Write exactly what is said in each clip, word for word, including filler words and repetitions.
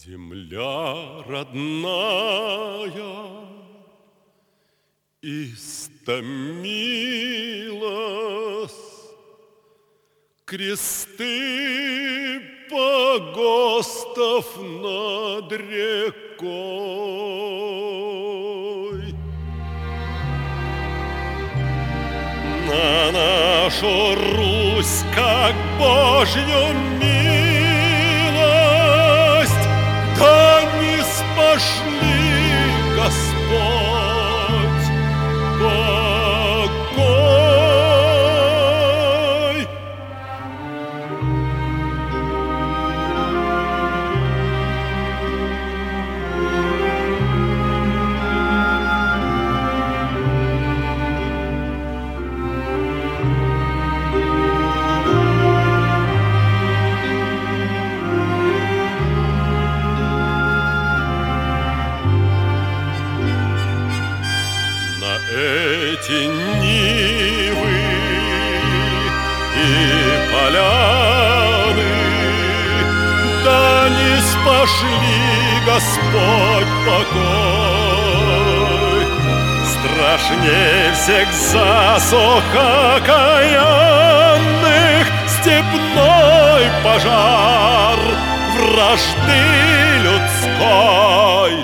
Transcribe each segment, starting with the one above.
Земля родная истомилась, кресты погостов над рекой. На нашу Русь, как Божью милость, да не спошли Господь покой. Эти нивы и поляны, да не спошли Господь покой. Страшнее всех засух окаянных степной пожар вражды людской.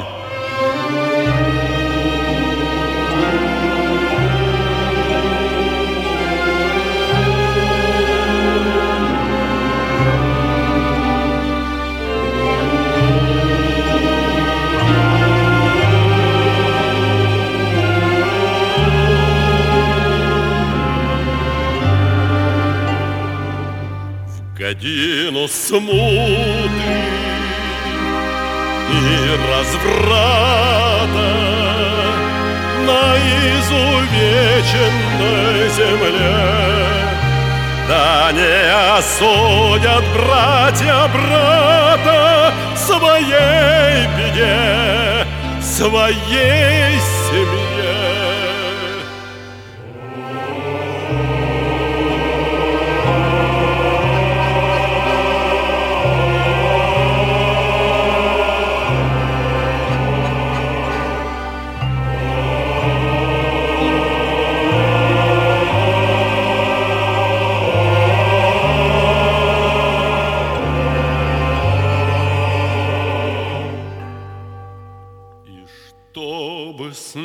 Годину смуты и разврата на изувеченной земле, да не осудят братья брата своей беде, своей семье. Чтобы с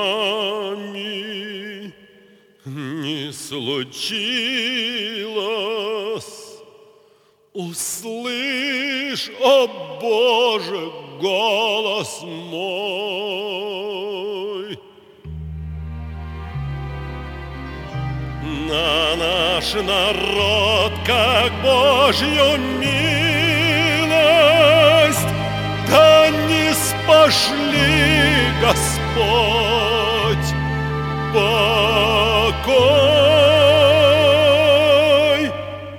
нами не случилось, услышь, о Боже, голос мой. На наш народ, как Божью милость, да не спошли Господь покой.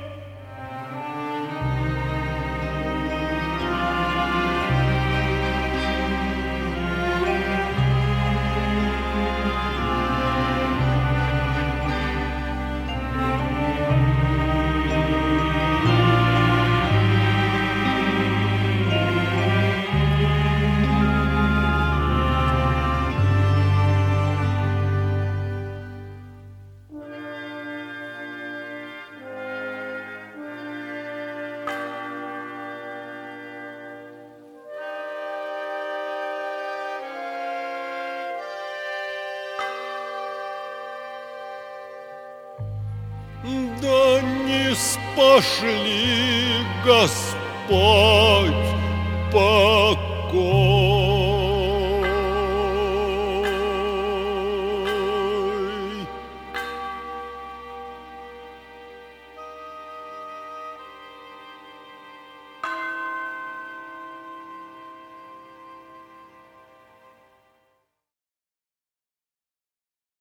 Да не спошли Господь покой.